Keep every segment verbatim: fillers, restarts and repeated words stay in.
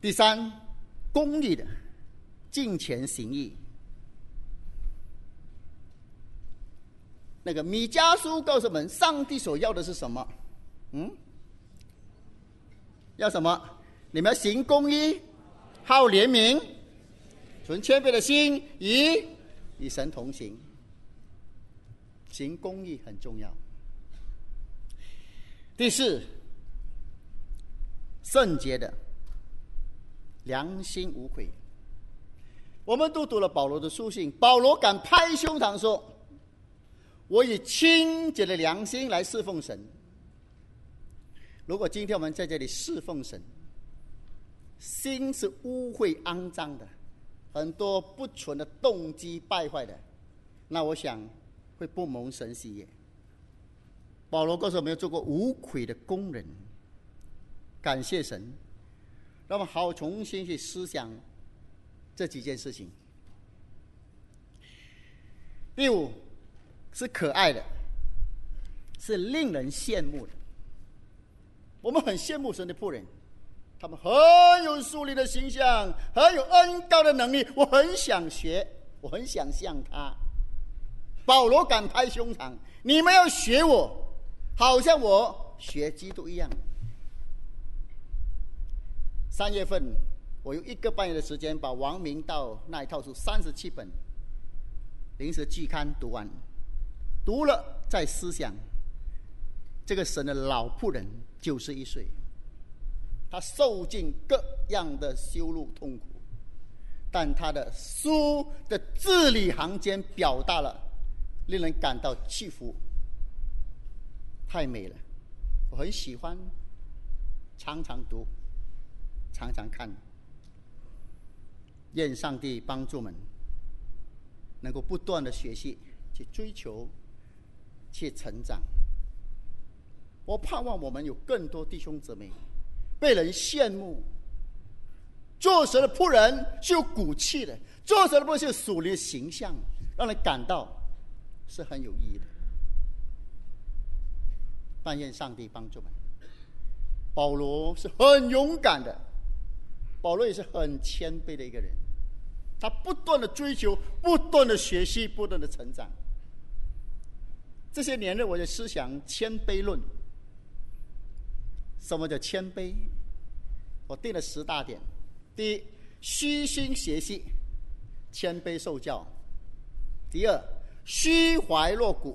第三，公义的，敬虔行义。那个米迦书告诉我们，上帝所要的是什么？嗯，要什么？你们要行公义，好怜悯，存谦卑的心，与与神同行。行公义很重要。第四，圣洁的，良心无愧。我们都读了保罗的书信，保罗敢拍胸膛说，我以清洁的良心来侍奉神。如果今天我们在这里侍奉神，心是污秽肮脏的，很多不纯的动机败坏的，那我想会不蒙神喜悦。保罗告诉我们要做过无愧的工人，感谢神，让我们好好重新去思想这几件事情。第五是可爱的，是令人羡慕的。我们很羡慕神的仆人，他们很有属灵的形象，很有恩膏的能力，我很想学，我很想像他。保罗敢拍胸膛，你们要学我，好像我学基督一样。三月份我用一个半月的时间把王明道那一套书三十七本临时季刊读完，读了再思想这个神的老仆人九十一岁，他受尽各样的羞辱痛苦，但他的书的字里行间表达了令人感到屈服，太美了，我很喜欢，常常读，常常看。愿上帝帮助我们能够不断的学习，去追求，去成长。我盼望我们有更多弟兄姊妹被人羡慕，做神的仆人是有骨气的，做神的仆人是有属灵的形象，让人感到是很有意义的。但愿上帝帮助我们。保罗是很勇敢的，保罗也是很谦卑的一个人，他不断的追求，不断的学习，不断的成长。这些年日我就思想谦卑论。什么叫谦卑？我定了十大点。第一，虚心学习，谦卑受教。第二，虚怀若谷，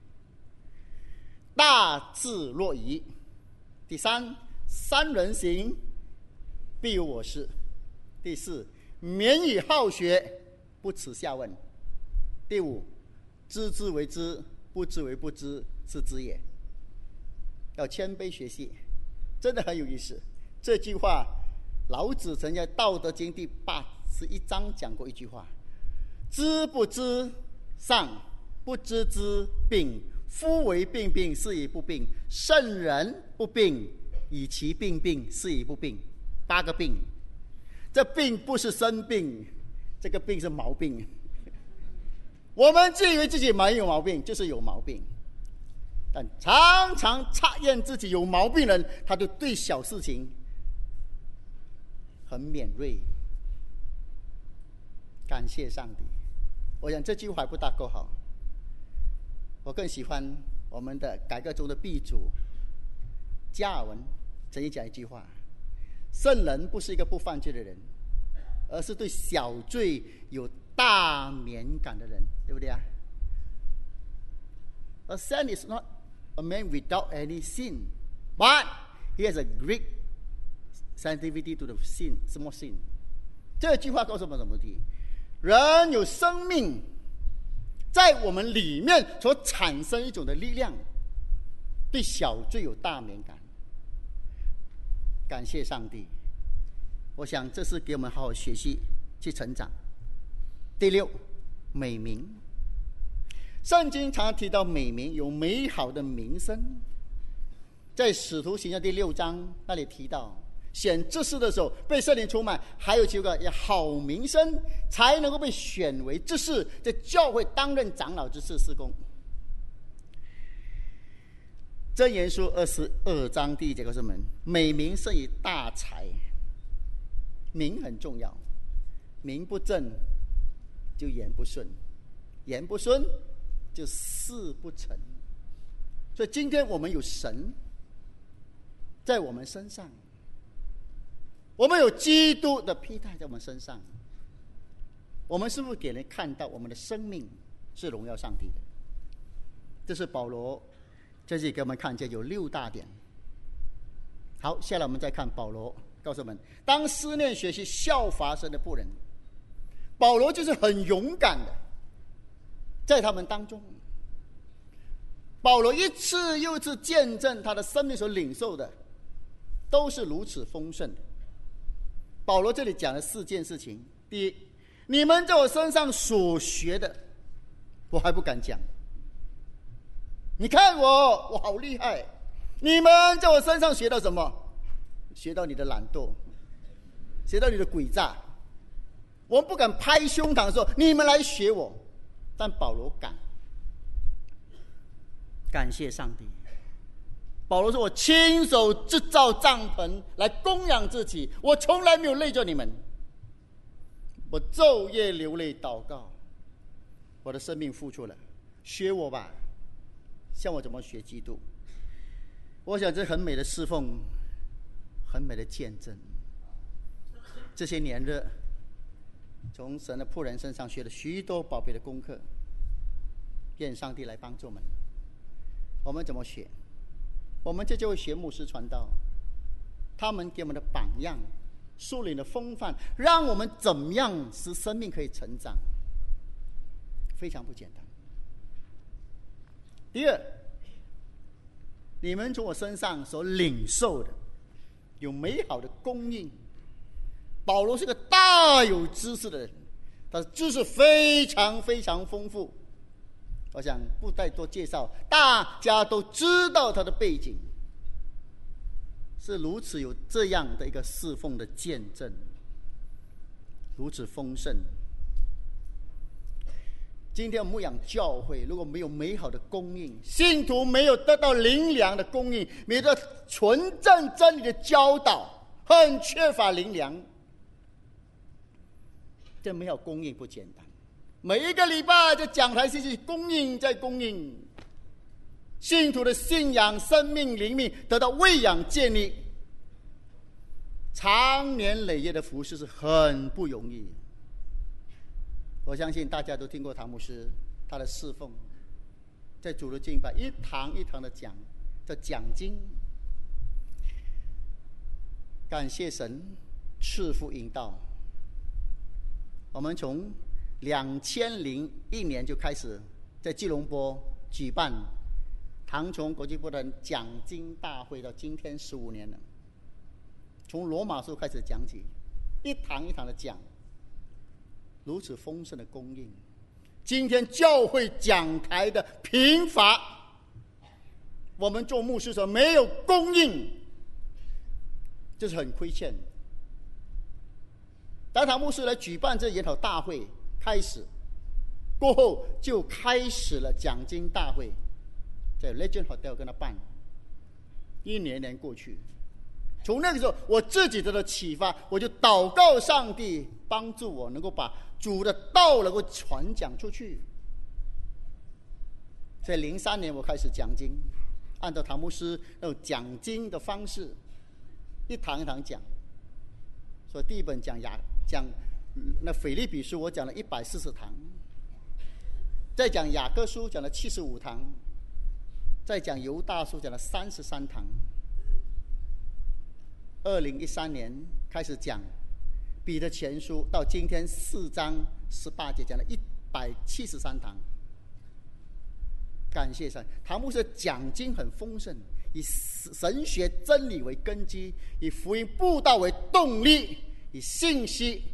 大智若愚。第三，三人行，必有我师。第四，免以好学，不耻下问。第五，知之为知，不知为不知，是知也。要谦卑学习，真的很有意思。这句话老子曾在《道德经》第八十一章讲过一句话：知不知上，不知之病。夫为病病，是以不病。圣人不病，以其病病，是以不病。八个病，这病不是生病，这个病是毛病。我们自以为自己没有毛病，就是有毛病。但常常察验自己有毛病的人，他就对小事情很敏锐。感谢上帝。我想这句话还不大够好，我更喜欢我们的改革中的鼻祖加尔文曾经讲一句话：圣人不是一个不犯罪的人，而是对小罪有大敏感的人，对不对啊？ A saint is not a man without any sin, but he has a great sensitivity to the sin, small sin. 这句话告诉我们什么问题？人有生命，在我们里面所产生一种的力量，对小罪有大敏感。感谢上帝，我想这是给我们好好学习去成长。第六，美名。圣经常常提到美名，有美好的名声。在使徒行传第六章那里提到，选执事的时候被圣灵充满，还有几个要好名声，才能够被选为执事，在教会担任长老之事事工。箴言书二十二章第一节告诉我们：美名胜于大财。 名很重要，名不正就言不顺，言不顺就事不成。所以今天我们有神在我们身上，我们有基督的披戴在我们身上，我们是不是给人看到我们的生命是荣耀上帝的？这是保罗这里给我们看见有六大点。好，下来我们再看保罗告诉我们，当思念学习效法神的仆人，保罗就是很勇敢的在他们当中。保罗一次又一次见证他的生命所领受的都是如此丰盛的。保罗这里讲了四件事情。第一，你们在我身上所学的我还不敢讲，你看我我好厉害，你们在我身上学到什么？学到你的懒惰，学到你的诡诈。我们不敢拍胸膛说你们来学我，但保罗敢。感谢上帝，保罗说，我亲手制造帐篷来供养自己，我从来没有累着你们，我昼夜流泪祷告，我的生命付出了，学我吧，像我怎么学基督。我想这很美的侍奉，很美的见证。这些年日从神的仆人身上学了许多宝贝的功课，愿上帝来帮助我们。我们怎么学？我们这就会学牧师传道，他们给我们的榜样，树林的风范，让我们怎么样使生命可以成长，非常不简单。第二，你们从我身上所领受的有美好的供应。保罗是个大有知识的人，他的知识非常非常丰富，我想不再多介绍，大家都知道他的背景，是如此有这样的一个侍奉的见证，如此丰盛。今天我们牧养教会，如果没有美好的供应，信徒没有得到灵粮的供应，没有得到纯正真理的教导，很缺乏灵粮，这没有供应不简单。每一个礼拜在讲台信息供应在供应，信徒的信仰生命灵命得到喂养建立，长年累月的服事是很不容易。我相信大家都听过唐牧师他的侍奉，在主的敬拜一堂一堂的讲，叫讲经。感谢神赐福引导，我们从两千零一年就开始在吉隆坡举办唐崇国际部的讲经大会，到今天十五年了。从罗马书开始讲起，一堂一堂的讲，如此丰盛的供应。今天教会讲台的贫乏，我们做牧师说没有供应，这是很亏欠。当唐牧师来举办这研讨大会开始过后，就开始了讲经大会，在 Legend Hotel 跟他办，一年年过去。从那个时候我自己得到启发，我就祷告上帝帮助我能够把主的道能够传讲出去。在零三年我开始讲经，按照唐牧师那种讲经的方式，一堂一堂讲。所以第一本讲雅讲那腓立比书，我讲了一百四十堂，再讲雅各书讲了七十五堂，再讲犹大书讲了三十三堂。二零一三年开始讲彼得前书，到今天四章十八节，讲了一百七十三堂。感谢神，唐牧师讲经很丰盛，以神学真理为根基，以福音布道为动力，以信息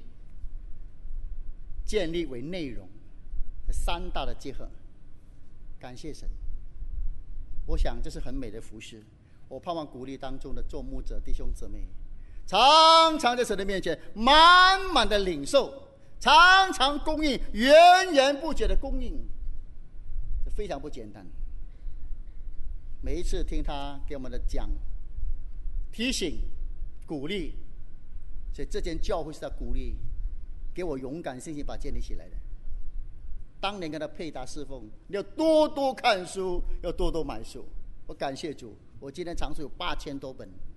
建立为内容，三大的结合。感谢神，我想这是很美的服事。我盼望鼓励当中的做牧者弟兄姊妹，常常在神的面前满满的领受，常常供应，源源不绝的供应，这非常不简单。每一次听他给我们的讲、提醒、鼓励， 所以这间教会是他鼓励，给我勇敢信心把它建立起来的。当年跟他配搭侍奉，你要多多看书，要多多买书。我感谢主，我今天藏书有八千多本。